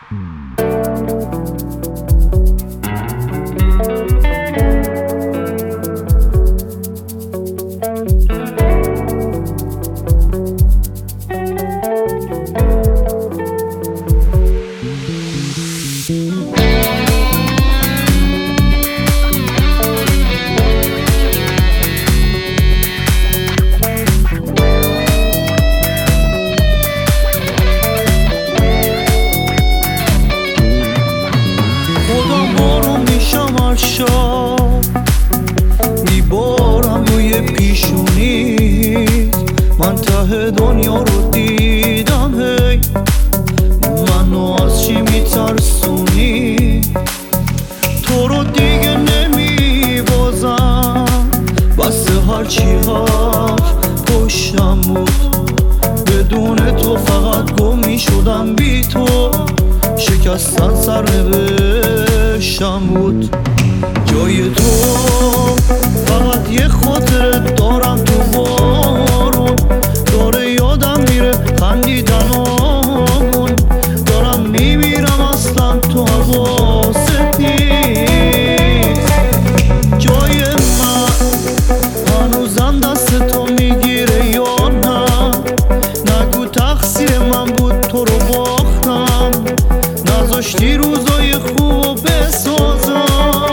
میبارم روی پیشونیت، من ته دنیا رو دیدم. هی منو از چی میترسونی؟ تو رو دیگه نمیبازم، بس هرچی هفت پشتم بود. بدون تو فقط گم میشدم، بی تو شکستن سرنوشتم بود. جای تو فقط یه خاطره دارم تو بارون، داره یادم میره خندیدنامون. دارم میمیرم اصلا تو حواست نیست. جای من هنوزم دست تو میگیره یا نه؟ نگو تقصیر من بود تو رو باختم، نذاشتی روزای خوب بسازم.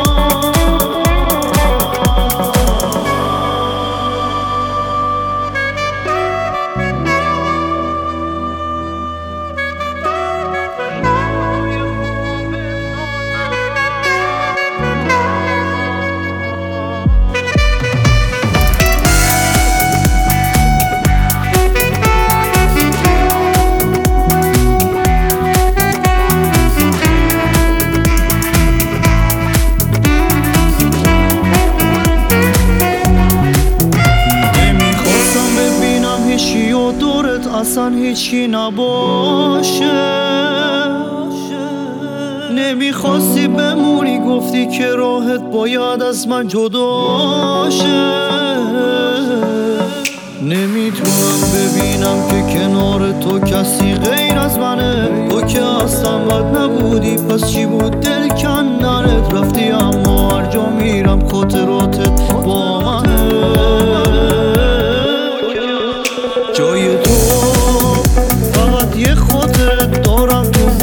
اصلا هیچی نباشه، نمیخواستی بمونی، گفتی که راحت باید از من جداشه. نمیتونم ببینم که کنار تو کسی غیر از منه. تو که اصلا بد نبودی، پس چی بود دل کندنت؟ رفتی اما هر جا میرم خاطراتت با منه. جای تو فقط یه خاطره دارم تو